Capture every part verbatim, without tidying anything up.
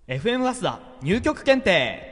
エフエム ガスダ入局検定。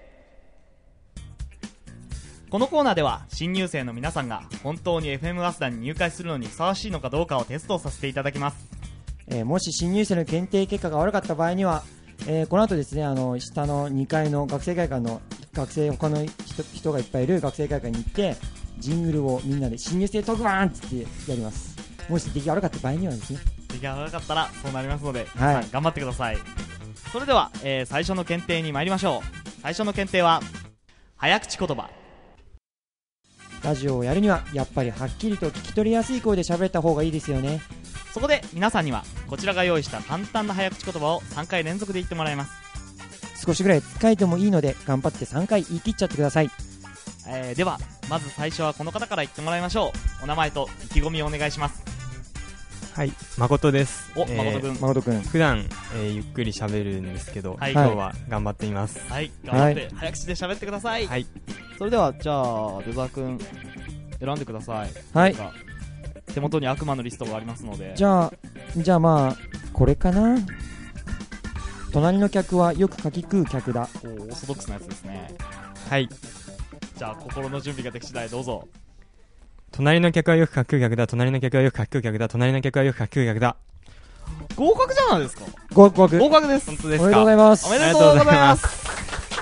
このコーナーでは新入生の皆さんが本当に エフエム ガスダに入会するのにふさわしいのかどうかをテストさせていただきます。 えー、もし新入生の検定結果が悪かった場合には、えー、この後ですね、あの下のにかいの学生会館の学生他の 人, 人がいっぱいいる学生会館に行ってジングルをみんなで新入生特番って言ってやります。もし出来が悪かった場合にはですね、 出来が悪かったらそうなりますので、 はい、 皆さん頑張ってください。それでは、えー、最初の検定に参りましょう。最初の検定は早口言葉。 ラジオをやるにはやっぱりはっきりと聞き取りやすい声で喋った方がいいですよね。 そこで皆さんにはこちらが用意した簡単な早口言葉をさんかい連続で言ってもらいます。 少しぐらい使えてもいいので頑張ってさんかい言い切っちゃってください。 えー、ではまず最初はこの方から言ってもらいましょう。お名前と意気込みをお願いします。 はい、誠です。 お、誠くん。 誠くん。 普段、えー、ゆっくり喋るんですけど、 はい、 今日は頑張っています。 はい、頑張って早口で喋ってください。 はい。 それではじゃあ出沢くん選んでください。 はい。 手元に悪魔のリストがありますので。 じゃあじゃあまあこれかな。隣の客はよく柿食う客だ。 おー、オーソドックスなやつですね。 はい。 じゃあ心の準備ができ次第どうぞ。 隣の客はよく柿食う客だ。隣の客はよく柿食う客だ。隣の客はよく柿食う客だ。 合格じゃないですか。 合格。 合格です。 本当ですか。 おめでとうございます。 おめでとうございます。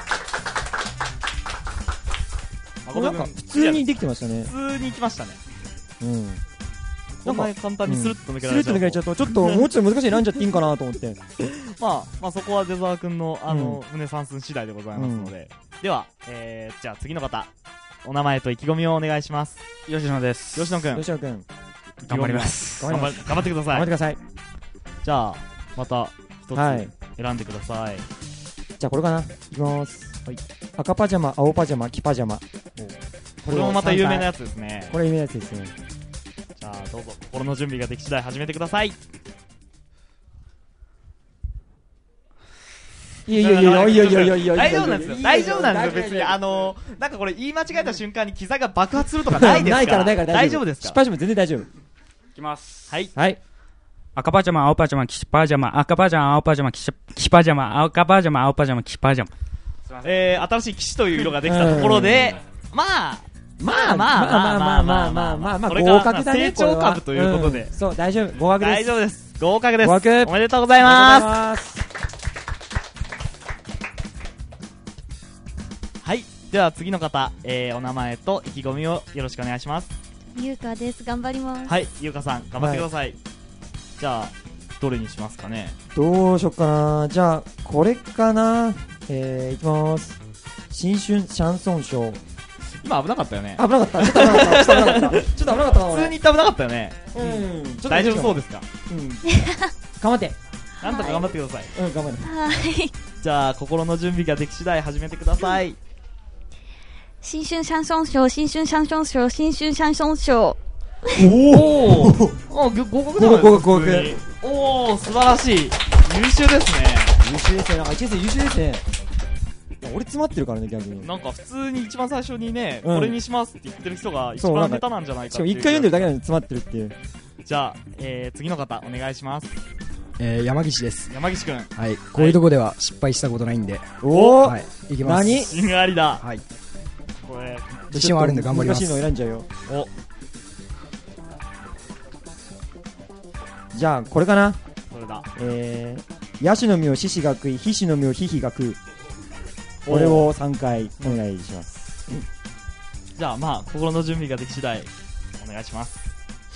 なんか普通にできてましたね。 普通にいきましたね。 うん。 こんなに簡単にスルッと抜けられちゃう、 うん、スルッと抜けられちゃうとちょっともうちょっと難しい選んじゃっていいんかなと思ってまあまあそこは出沢くんのあの、 うん、 胸算数次第でございますので、うん、では、えー、じゃあ次の方お名前と意気込みをお願いします。 吉野です。 吉野くん。 吉野くん頑張ります。 頑張頑張ってください。 頑張ってください。 じゃあまた一つ選んでください。はい、 じゃあこれかな。いきます。はい。赤パジャマ、青パジャマ、黄パジャマ。 これもまた有名なやつですね。 これ有名なやつですね。 じゃあどうぞ心の準備ができ次第始めてください。 いやいやいやいやいやいやいや大丈夫なんですよ。大丈夫なんですよ。別にあのなんかこれ言い間違えた瞬間に機材が爆発するとかないですから。 ないからないから大丈夫ですから。 失敗しても全然大丈夫。いきます。 はいはい。 赤パジャマ、青パジャマ、黄パジャマ、赤パジャマ、青パジャマ、黄パジャマ、赤パジャマ、青パジャマ、黄パジャマ。 えー、新しい騎士という色ができたところで、まあまあまあまあまあまあまあまあまあまあ合格だね。成長株ということで、 そう大丈夫。合格です。 大丈夫です。合格です。 合格。 おめでとうございます。はい、では次の方、えー、お名前と意気込みをよろしくお願いします。 ゆうかです。頑張ります。 はい、ゆうかさん頑張ってください。じゃあどれにしますかね。 どうしよっかな。じゃあこれかな。えー、いきます。新春シャンソンショー。 今危なかったよね。 危なかった。ちょっと危なかった。ちょっと危なかった。ちょっと危なかった。 普通に言って危なかったよね。 うん。 大丈夫そうですか。 うん。頑張って。 なんとか頑張ってください。 うん、頑張って。 はい。 じゃあ心の準備ができ次第始めてください。 新春シャンソンショー、新春シャンソンショー、新春シャンソンショー。 おお。あ、合格だね。 合格合格。 おお、素晴らしい。優秀ですね。 優秀ですね。なんかいちねん生優秀ですね。俺詰まってるからね、逆に。 なんか普通に一番最初にね、 うん、 これにしますって言ってる人が一番下手なんじゃないかっていう。 しかも一回読んでるだけなのに詰まってるっていう。 じゃあ、えー、次の方お願いします。 えー、山岸です。 山岸くん。 はい。こういうとこでは失敗したことないんで。 おお。 はい。いきます。 何？ 自信ありだ。 はい。 これ自信はあるんで頑張ります。 難しいの選んじゃうよ。 お。 じゃあこれかな。 これだ。 えー、ヤシの実を獅子が食い、ヒシの実をヒヒが食う。これをさんかいお願いします。うん、 じゃあまあ心の準備ができ次第お願いします。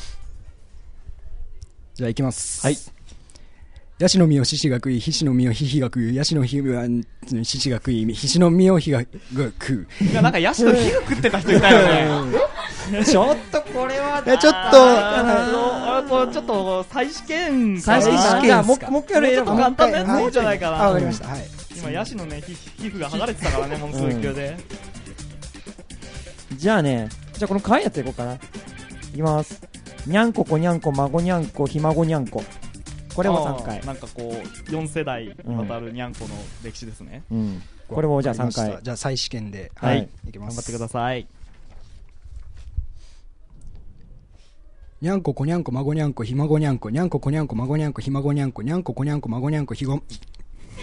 じゃあいきます。 はい。 ヤシの実を獅子が食い、ヒシの実をヒヒが食う。ヤシの実を獅子が食い、ヒシの実をヒが食う。 いやなんかヤシの実が食ってた人いたよね。 ちょっとこれはえちょっとあのちょっと再試験再試験じゃあもう一回やる。 ちょっと簡単なやついいんじゃないかな。 わかりました。はい。 今ヤシのね皮膚が剥がれてたからね、ものすごい勢いで。 じゃあね、じゃあこの可愛いやついこうかな。いきます。にゃんここにゃんこ孫にゃんこひ孫にゃんこ。これもさんかい。 なんかこうよん世代にわたるにゃんこの歴史ですね。 うん。これもじゃあさんかい。 じゃあ再試験ではい。 いきます。 頑張ってください。 にゃんここにゃんこ孫にゃんこひ孫にゃんこにゃんここにゃんこ孫にゃんこひ孫にゃんこにゃんここにゃんこ孫にゃんこひご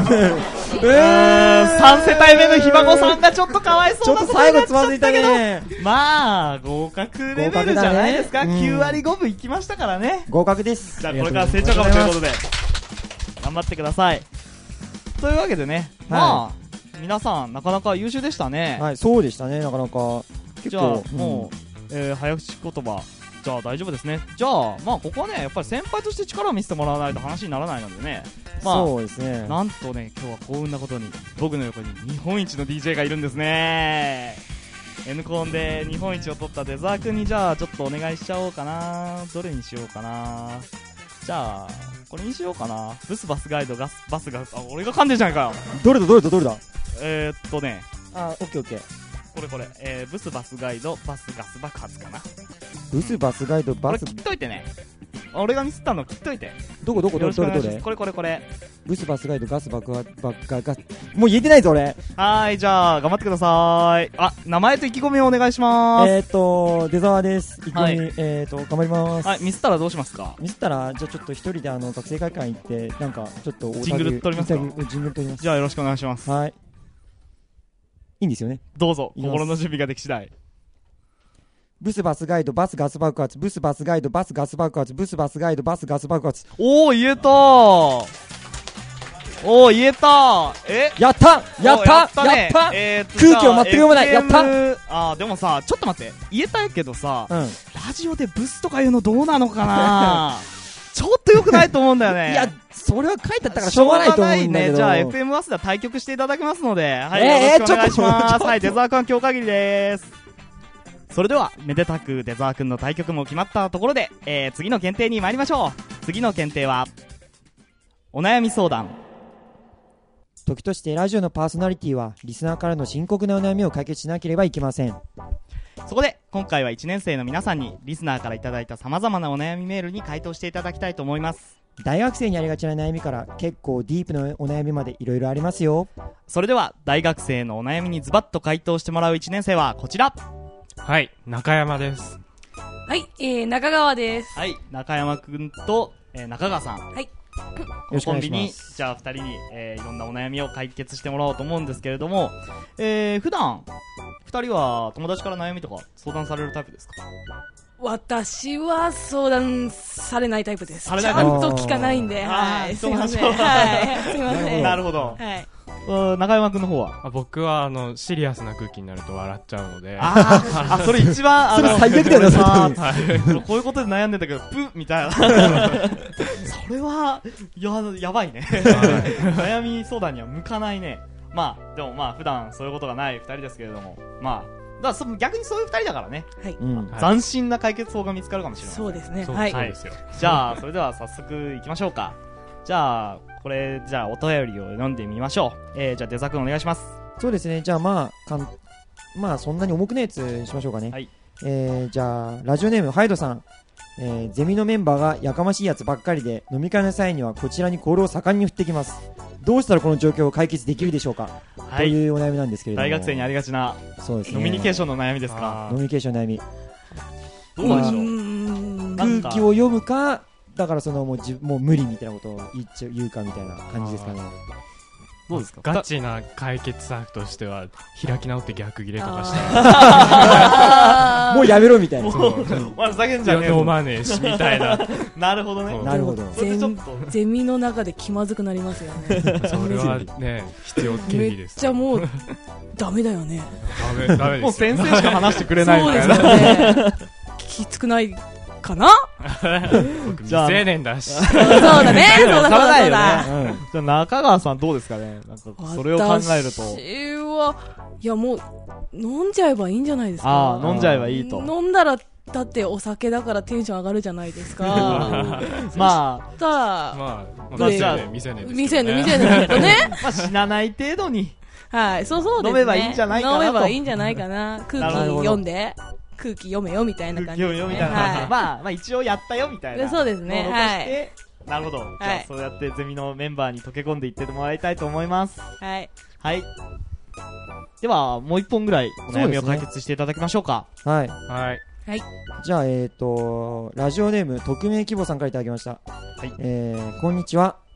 ー、さん世帯目のひ孫さんがちょっとかわいちょっそうなことと最後つになっちゃったまずいたけど、 ね。 まあ、合格レベルじゃないですか。 合格だねきゅう割ごぶいきましたからね。 合格です。 じゃあこれから成長株ということで、頑張ってください。というわけでね、まあ、皆さんなかなか優秀でしたね。 はい、そうでしたね、なかなか。結じゃあ構、 もう、えー、早口言葉、じゃあ大丈夫ですね。じゃあ、まあここはね、やっぱり先輩として力を見せてもらわないと話にならないのでね。まあ、 そうですね。 なんとね、今日は幸運なことに、僕の横に日本一の ディージェー がいるんですね。N コンで日本一を取ったデザー君にじゃあちょっとお願いしちゃおうかな。どれにしようかな。じゃあ、これにしようかな。ブスバスガイドガス、バスガス、あ、俺が噛んでんじゃないかよ。 どれだどれだどれだ。 えー、っとね、 あ、オッケーオッケー。 これこれ、えー、ブスバスガイドバスガス爆発かな。 ブスバスガイドバスこれ切っといてね。俺がミスったの切っといて。 どこどこどよろしくおれどれどれ願いします。これこれこれ。 ブスバスガイドガス爆発爆ガガスもう言えてないぞ俺。 はーい、じゃあ頑張ってください。あ、名前と意気込みをお願いしまーす。 えーっと出沢です。意気込み、 はいえーっと頑張ります。 はい、ミスったらどうしますか。 ミスったらじゃあちょっと一人であの学生会館行ってなんかちょっとジングル撮りますか。 インタビュージングル撮ります。 じゃあよろしくお願いします。 はい。いいんですよね。 どうぞ、 いきます心の準備ができ次第。 ブスバスガイドバスガス爆発ブスバスガイドバスガス爆発ブスバスガイドバスガス爆発。 おー、言えたー。おー、言えたー。えやったやったおーやったね。 やったえーっと空気を全く読まないじゃあやったエフエム あー、でもさ、ちょっと待って。言えたけどさ、 うん。 ラジオでブスとか言うのどうなのかなちょっと良くないと思うんだよね。 いや、それは書いてあったからしょうがないと思うんだけど。 ね。じゃあ エフエム 早稲田対局していただきますので、はい、 えーよろしくお願いします。 ちょっとはい、デザー君今日限りでーす。それでは、めでたくデザー君の対局も決まったところで、えー、次の検定に参りましょう。次の検定は、お悩み相談。 時としてラジオのパーソナリティはリスナーからの深刻なお悩みを解決しなければいけません。 そこで、今回はいちねん生の皆さんに、リスナーからいただいた様々なお悩みメールに回答していただきたいと思います。 大学生にありがちな悩みから結構ディープなお悩みまでいろいろありますよ。 それでは、大学生のお悩みにズバッと回答してもらういちねん生はこちら。 はい、中山です。 はい、えー、中川です。 はい、中山くんと、えー、中川さん。 はい。 よろしくお願いしコンビにます。 じゃあふたりに、えー、いろんなお悩みを解決してもらおうと思うんですけれども、えー、普段ふたりは友達から悩みとか相談されるタイプですか？ 私は相談されないタイプです。 されないちタイプゃんと聞かないんで、 あーはい。すいません。 そうなんだはい。すいません。 なるほど。 はい。 うん中山くんの方はあ僕はあのシリアスな空気になると笑っちゃうので、 あーあ、それ一番、あの、 それ最悪だよなさそーこういうことで悩んでたけど、プッみたいな。それは、や、やばいね。悩み相談には向かないね。まあ、でもまあ、普段そういうことがないふたりですけれども、まあ、だからそ逆にそういうふたりだからね、 はい。 うん。 はい斬新な解決法が見つかるかもしれない。 そうですね。 そうはい。 そうですよ。 じゃあ、それでは早速行きましょうか。じゃあ、これ、じゃあ、お便りを読んでみましょう。えー、じゃあ、デザ君お願いします。 そうですね。じゃあまあかんまあそんなに重くないやつにしましょうかね。 はい。 えー、じゃあラジオネームハイドさん。えー、ゼミのメンバーがやかましいやつばっかりで飲み会の際にはこちらにコールを盛んに振ってきます。どうしたらこの状況を解決できるでしょうか、 はい。 というお悩みなんですけれども。 大学生にありがちな、 そうですね。 ノミニケーションの悩みですか？ あノミニケーションの悩み。 どうでしょう？ ーんなんか空気を読むか、だからそのもうじもう無理みたいなことを言っちゃう言うかみたいな感じですかね。 どうですか？ ガチな解決策としては開き直って逆ギレとかしてあーもうやめろみたいな。 もう、お前ふざけんじゃねえ飲ぞ。 まねえしみたいな。 なるほどねそう。 なるほど。 それでちょっと、 ゼミの中で気まずくなりますよね。 それはね必要経めっ費です。 ちゃもう、ダメだよね。 ダメダメもうですよ。 先生しか話してくれないみそうたいな。 ですよね。きつくないかな僕未じゃあ成年だし。 そうだね。そうだそうだそうわからないよだ。 ねじゃあ中川さんどうですかね、なんかそれを考えると。 私は、いやもう、飲んじゃえばいいんじゃないですか。 ああ、飲んじゃえばいいと。 飲んだら、だってお酒だからテンション上がるじゃないですか。 まあ、 たら、 まあ、まあ、 まあ未成年未成年ですけどね。 未成年、未成年だとね。 まあ死なない程度に。 はい、そうそうですね。 飲めばいいんじゃないかなと飲めばいいんじゃないかな。空気なるほど読んで、空気読めよみたいな空感じですね。 気読みよみたいな。 はい。 まあ、まあ一応やったよみたいな。 そうですねのを残してなるほど。じゃあはいそうやってゼミのメンバーに溶け込んでいってもらいたいと思います。 はい。 はい。では、もう一本ぐらいお悩みを解決していただきましょうか。 はい。 はい。 じゃあ、えっ、と、ラジオネーム、匿名希望さんからいただきました。 はい。 えー、こんにちは。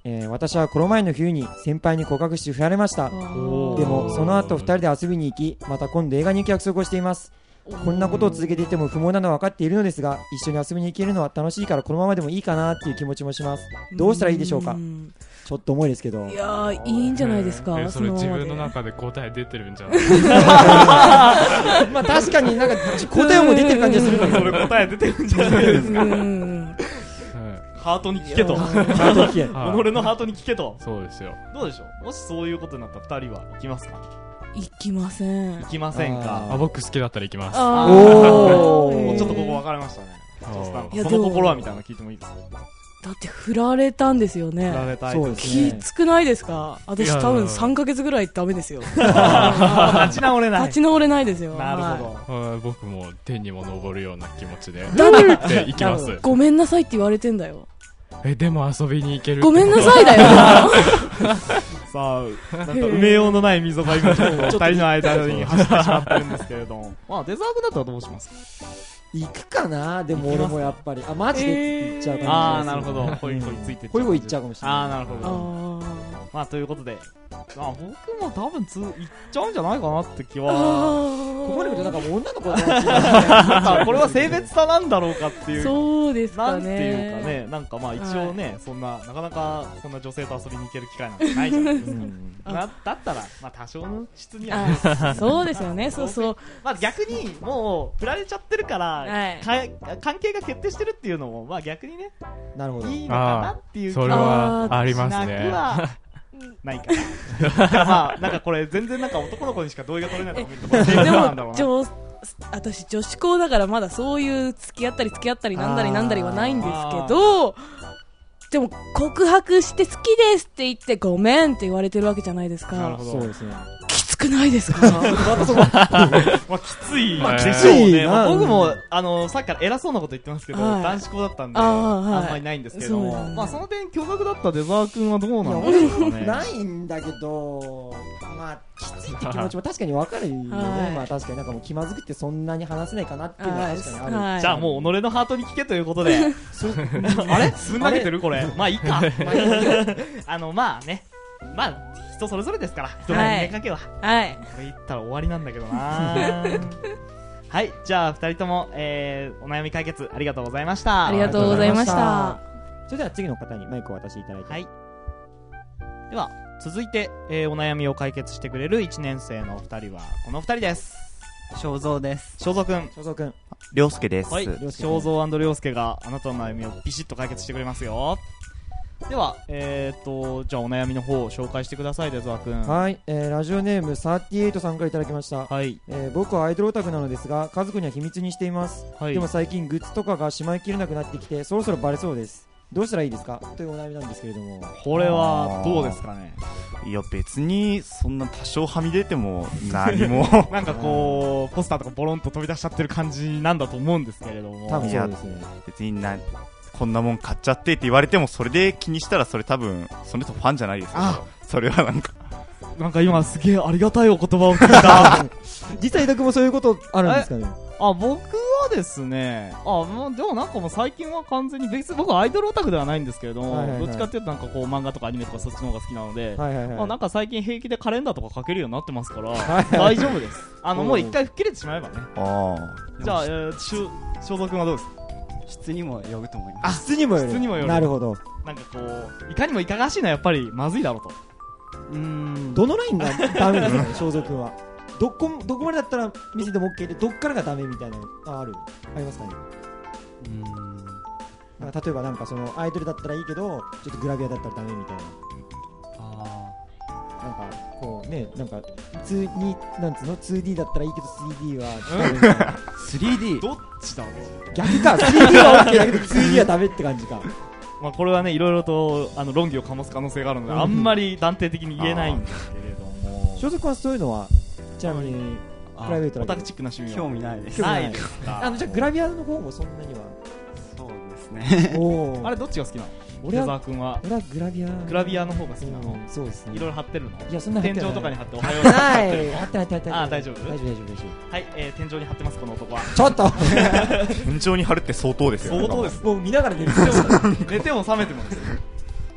えー私はこの前の冬に先輩に告白して振られました。でもその後ふたりで遊びに行き、また今度映画に行く約束をしています。こんなことを続けていても不毛なのは分かっているのですが、一緒に遊びに行けるのは楽しいからこのままでもいいかなっていう気持ちもします。どうしたらいいでしょうか。ちょっと重いですけど。 いやー、いいんじゃないですか。 えそれ自分の中中で答え出てるんじゃないまあ確かになんか答えも出てる感じがするんだけど、 それ答え出てるんじゃないですか。ハートに聞けと。 ハートに聞け。 己のハートに聞けと。 そうですよ。 どうでしょう、もしそういうことになったらふたりは行きますか。 行きません。 行きませんか。 あ、僕好きだったら行きます。 あおもうちょっとここ分かれましたね。 いやその心はみたいなの聞いてもいいですか。 だって振られたんですよね。 振られたい。 そうですきね。 つくないですか。私多分さんかげつぐらいダメですよ。 立ち直れない。 立ち直れないですよ。 なるほど。 はい僕も天にも昇るような気持ちでだって行きます。 ごめんなさいって言われてんだよ。 え、でも遊びに行ける。 ごめんなさいだよ。 さあ、なんか埋めようのない溝が今ちょっとふたりの間に走ってしまってるんですけれども。まあデザークだったらどうしますか。 行くかな。でも俺もやっぱりあマジで行っちゃう感じ。 ああなるほど。ホイホイついて。 ホイホイ行っちゃうかもしれない。 ああなるほど。まあということで、まあ僕も多分つ行っちゃうんじゃないかなって気は。 ここに来るとなんかもう女の子だなってなんかこれは性別差なんだろうかっていう。 そうですかね。 なんていうかね、なんかまあ一応ね、そんななかなかそんな女性と遊びに行ける機会なんてないじゃないですか。なだったらまあ多少の質には。 そうですよね。そうそう。 まあ逆にもう振られちゃってるから関係が決定してるっていうのもまあ逆にね、 なるほど。 いいのかなっていう気それはありますね。 ないかな。まあなんかこれ全然なんか男の子にしか同意が取れないと思うけど、 でも女私女子校だからまだそういう付き合ったり付き合ったりなんだりなんだりはないんですけど、でも告白して好きですって言ってごめんって言われてるわけじゃないですか。 なるほど。 そうですね。 きつくないですか。 まあきついでしょうね。まあ僕もあのさっきから偉そうなこと言ってますけど、男子校だったんであんまりないんですけど、まあその点共学だったデザー君はどうなんですかね。 ないんだけど、まあきついって気持ちも確かに分かるよね。まあ確かになんかもう気まずくてそんなに話せないかなっていうのは確かにある。 じゃあもう己のハートに聞けということで。あれすん投げてるこれ。まあいいか。あのまあね、まあ人それぞれですから、人の人間関係は。はい。これ言ったら終わりなんだけどな。はい、じゃあふたりとも、えー、お悩み解決ありがとうございました。 ありがとうございました。 それでは次の方にマイクを渡していただいて。 はい。では続いて、えー、お悩みを解決してくれるいちねん生のふたりはこのふたりです。 正蔵です。 正蔵くん。 正蔵くん。 涼介です。 はい。正蔵&涼介があなたの悩みをビシッと解決してくれますよ。では、えーと、じゃあお悩みの方を紹介してください、デザー君。 はい、えー、ラジオネームさんじゅうはちさんからいただきました。はい。えー、僕はアイドルオタクなのですが、家族には秘密にしています。はい。でも最近グッズとかがしまいきれなくなってきて、そろそろバレそうです。どうしたらいいですかというお悩みなんですけれども。 これはどうですかね。 いや別にそんな多少はみ出ても何もなんかこうポスターとかボロンと飛び出しちゃってる感じなんだと思うんですけれども。 多分そうですね。 別になこんなもん買っちゃってって言われてもそれで気にしたらそれ多分その人ファンじゃないですよ。それはなんかなんか今すげえありがたいお言葉を聞いた。 実際僕もそういうことあるんですかね。 あ、僕はですね、あ、もうでもなんかもう最近は完全に別に僕はアイドルオタクではないんですけれども、はいはいはい、どっちかっていうとなんかこう漫画とかアニメとかそっちの方が好きなので、はいはいはい、まあ、なんか最近平気でカレンダーとか書けるようになってますから、はいはい、大丈夫です。あのもう一回吹っ切れてしまえばね。あじゃあ、えー、正蔵君はどうですか。 質にもよると思います。 あ、質にもよる。 質にもよる。 なるほど。 なんかこういかにもいかがわしいのはやっぱりまずいだろうと。 うーん。どのラインがダメですかね、正蔵君は。どこどこまでだったら見せても OK でどっからがダメみたいなのああるありますかね。うーん。なんか例えばなんかそのアイドルだったらいいけどちょっとグラビアだったらダメみたいな。ああ。なんかこうねなんかツーディーなんつうの ツーディー だったらいいけど スリーディー はダメみたいな。 スリーディーどっちだろう。 逆か スリーディー は OK だけど ツーディー はダメって感じか。 まあこれはねいろいろとあの論議を醸す可能性があるので、うん、あんまり断定的に言えないんですけれども。正蔵君はそういうのはちなみにプライベートオタクチックな趣味は興味ないです。 ないですか。 あのじゃあグラビアの方もそんなには。 そうですね。 おあれどっちが好きなの？デザー君は。 俺はグラビア。 グラビアの方が好きなの。 そうですね。 いろいろ貼ってるの？ いやそんな天井とかに貼っておはよう。はい貼ってない貼ってない。 あ大丈夫？ 大丈夫大丈夫大丈夫。 はい、えー、天井に貼ってますこの男は。 ちょっと。 天井に貼るって相当ですよ。 相当です。 もう見ながら寝る。 寝ても覚めてもです。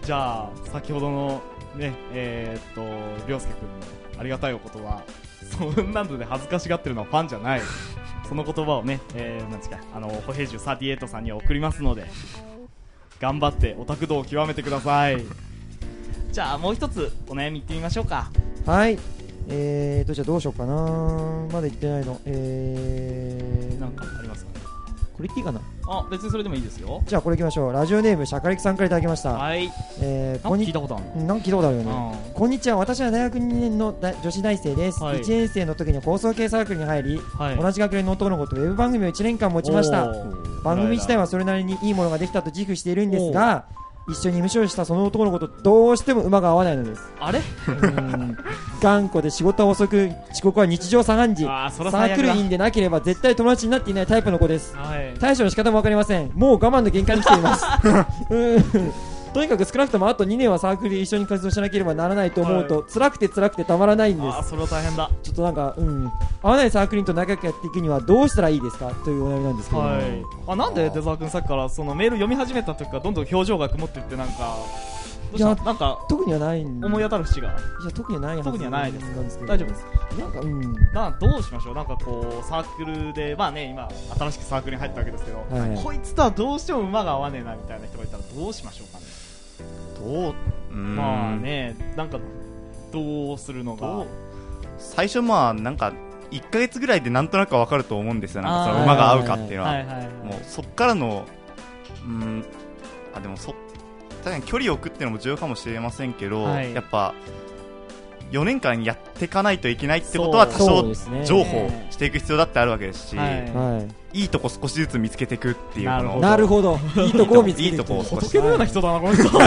じゃあ先ほどのねえー、っと涼介君のありがたいお言葉、そんなので恥ずかしがってるのはファンじゃないその言葉をね、えー、なんですか、あの歩兵獣さんじゅうはちさんには送りますので、頑張ってオタク道を極めてください。じゃあもう一つお悩みいってみましょうか。 はい。えーとじゃあどうしようかな。まだ言ってないの。えーなんかありますかね。 これ言っていいかな。 あ、別にそれでもいいですよ。 じゃあこれいきましょう。ラジオネームシャカリキさんからいただきました。 はい。 えー、 なんか聞いたことあるの。 なんか聞いたことあるよね。こんにちは。私は大学にねんの大女子大生です。はい、いちねん生の時に放送系サークルに入り、はい、同じ学年の男の子とウェブ番組をいちねんかん持ちました。番組自体はそれなりにいいものができたと自負しているんですが、一緒に無償したその男の子とどうしても馬が合わないのです。 あれうん頑固で仕事は遅く、遅刻は日常茶飯事。サークル員でなければ絶対友達になっていないタイプの子です、はい、対処の仕方も分かりません。もう我慢の限界に来ていますうんとにかく少なくともあとにねんはサークルで一緒に活動しなければならないと思うと、はい、辛くて辛くてたまらないんです。 あ、それは大変だ。 ちょっとなんか、うん、合わないサークル員と仲良くやっていくにはどうしたらいいですかというお悩みなんですけども、はい、 あ、なんで出沢君さっきからそのメール読み始めた時からどんどん表情が曇っていって、なんかどうした？なんか特にはないん思い当たる節が。いや特にはないはず特にはないですなんですけど、 大丈夫です。 なんかうんなどうしましょう。なんかこうサークルでまあね、今新しくサークルに入ったわけですけど、はい、こいつとはどうしても馬が合わねえなみたいな人がいたらどうしましょうかね。 どう、うーん、 まあね、なんかどうするのが最初まあなんかいっかげつぐらいでなんとなくわかると思うんですよ。なんかその馬が合うかっていうのは、もうそっからのうーんあでもそ確かに距離を置くっていうのも重要かもしれませんけど、はい、やっぱよねんかんやっていかないといけないってことは多少情報していく必要だってあるわけですし、はい、いいとこ少しずつ見つけていくっていうの。 なるほど、いいとこを見つけていく。 仏のような人だなこの人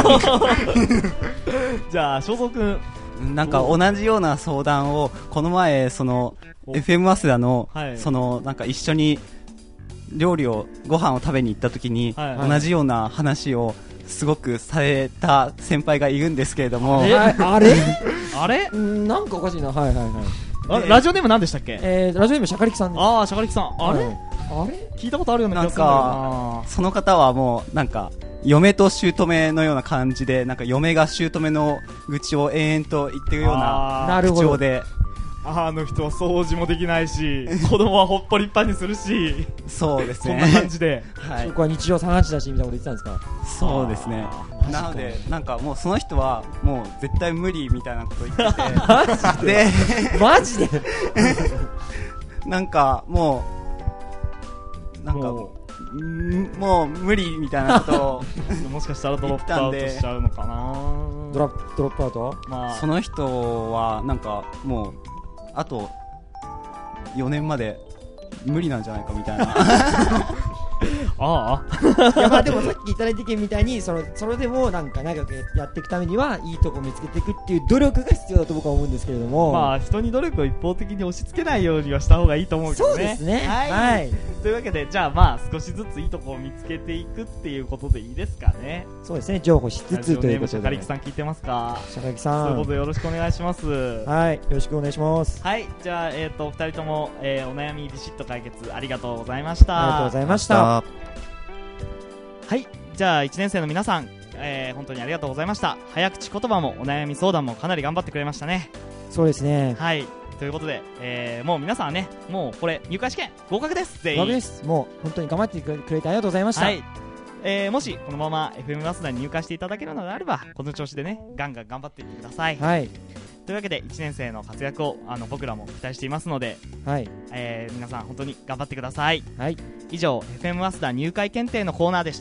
じゃあ正蔵君、 なんか同じような相談をこの前その エフエム 早稲田の、はい、そのなんか一緒に料理をご飯を食べに行った時に、はい、同じような話をすごくされた先輩がいるんですけれども、 えあれあれなんかおかしいな。はいはいはい。 あ、ラジオネーム何でしたっけ？ えー、ラジオネームシャカリキさんです。 ああ、シャカリキさん。あれ、はい、 あれ聞いたことあるような気がするんだよな。 なんかその方はもうなんか嫁と姑のような感じで、なんか嫁が姑の愚痴を延々と言ってるような口調で、 あの人は掃除もできないし子供はほっぽりっぱにするしそうですね、 そんな感じで、 はい、僕は日常茶飯事だしみたいなこと言ってたんですか？ そうですね。なのでなんかもうその人はもう絶対無理みたいなこと言っててマジでマジでなんかもうなんかもう、もう無理みたいなことをもしかしたらドロップアウトしちゃうのかな。 ドラドロップアウト、 まあ、その人はなんかもうあとよねんまで無理なんじゃないかみたいなああいやまあでもさっきいただいてけみたいにそのそれでもなんか長くやっていくためにはいいとこ見つけていくっていう努力が必要だと僕は思うんですけれども、 まあ人に努力を一方的に押し付けないようにはした方がいいと思うけどね。 そうですね、 はい、はい、というわけでじゃあまあ少しずついいとこを見つけていくっていうことでいいですかね。 そうですね、譲歩しつつということで。 シャカリキさん聞いてますか？ シャカリキさん、 そういうことでよろしくお願いします。 はい、よろしくお願いします。 はい、じゃあえっ、ー、とふたりとも、えー、お悩みビシッと解決ありがとうございました。 ありがとうございました。 はい、じゃあいちねん生の皆さん、えー、本当にありがとうございました。早口言葉もお悩み相談もかなり頑張ってくれましたね。 そうですね。 はい、ということで、えー、もう皆さんはね、もうこれ入会試験合格です。全員合格です。もう本当に頑張ってくれてありがとうございました。 はい、えー、もしこのまま エフエム 早稲田に入会していただけるのであればこの調子でねガンガン頑張っていってください。 はい、 というわけでいちねん生の活躍をあの僕らも期待していますので、はい、えー、皆さん本当に頑張ってください。はい、以上 エフエム 早稲田入会検定のコーナーでした。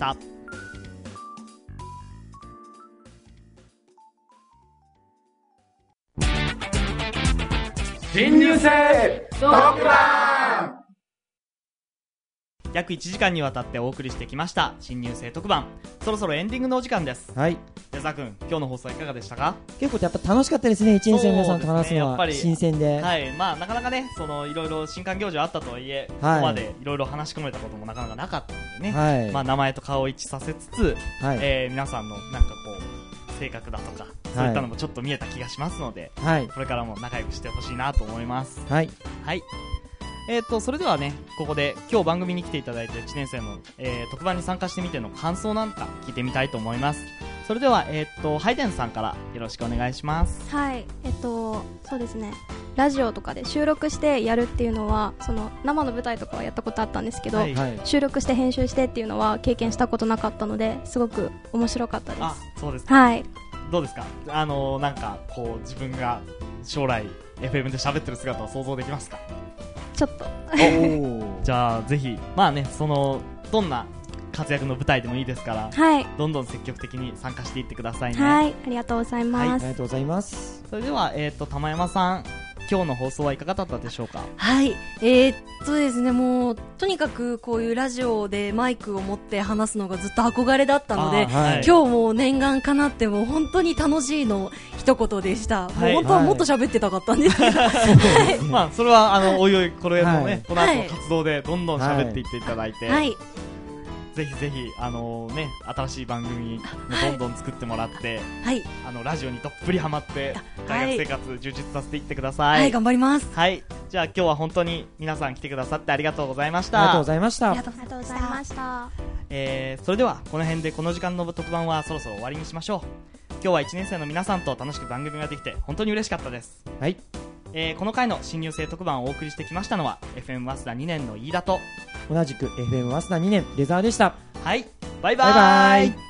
新入生特番。 約いちじかんにわたってお送りしてきました新入生特番、そろそろエンディングのお時間です。はい、矢沢君、今日の放送いかがでしたか？ 結構やっぱ楽しかったですね。いちねん生の皆さんと話すのは新鮮で、 はい、まあなかなかね、そのいろいろ新歓行事あったとはいえ、はい、ここまでいろいろ話し込めたこともなかなかなかったのでね、はい、まあ名前と顔を一致させつつ、はい、えー、皆さんのなんかこう性格だとかそういったのもちょっと見えた気がしますので、はい、これからも仲良くしてほしいなと思います。はい、はい、えーとそれではね、ここで今日番組に来ていただいていちねん生の、えー、特番に参加してみての感想なんか聞いてみたいと思います。 それでは、えー、っとハイデンさんからよろしくお願いします。 はい、えっとそうですね、ラジオとかで収録してやるっていうのは、その生の舞台とかはやったことあったんですけど、はいはい、収録して編集してっていうのは経験したことなかったので、すごく面白かったです。 あ、そうですか。 はい。 どうですか、あのなんかこう自分が将来 エフエム で喋ってる姿を想像できますか？ ちょっとじゃあぜひ、まあね、そのどんな活躍の舞台でもいいですから、 はい、 どんどん積極的に参加していってくださいね。 はい、ありがとうございます。はい、ありがとうございます。 それでは、えー、と玉山さん、今日の放送はいかがだったでしょうか？ はい、えー、っとですね、もうとにかくこういうラジオでマイクを持って話すのがずっと憧れだったので、はい、今日も念願かなってもう本当に楽しいの一言でした。はい、もう本当はもっと喋ってたかったんですけど、はい、 まあそれはあのおいおいこれのね、はい、この後の活動でどんどん喋っていっていただいて、はい、ぜひぜひあのね、新しい番組もどんどん作ってもらって、はい、あのラジオにどっぷりハマって大学生活充実させていってください。 はい、頑張ります。 はい、じゃあ今日は本当に皆さん来てくださってありがとうございました。 ありがとうございました。 ありがとうございました。 えー、それではこの辺でこの時間の特番はそろそろ終わりにしましょう。今日はいちねん生の皆さんと楽しく番組ができて本当に嬉しかったです。 はい、 えー、この回の新入生特番をお送りしてきましたのは エフエム 早稲田にねんの飯田と同じく エフエム 早稲田にねんレザーでした。 はい、バイバイ。 バイバイ。